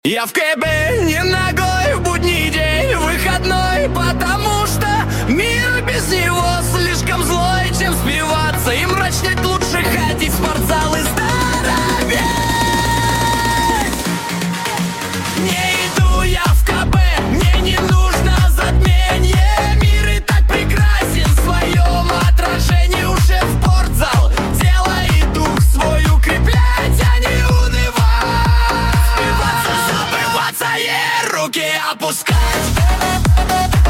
Я в КБ не ногой в будний день, выходной, потому что мир без него слишком злой, чем спиваться и мрачнеть, лучше ходить в спортзал и здороветь. Не иду я в КБ, мне не нужно затмение, мир и так прекрасен в своем отражении. Уже в спортзал, тело и дух свой укреплять, а не унывать. Забываться и руки опускать.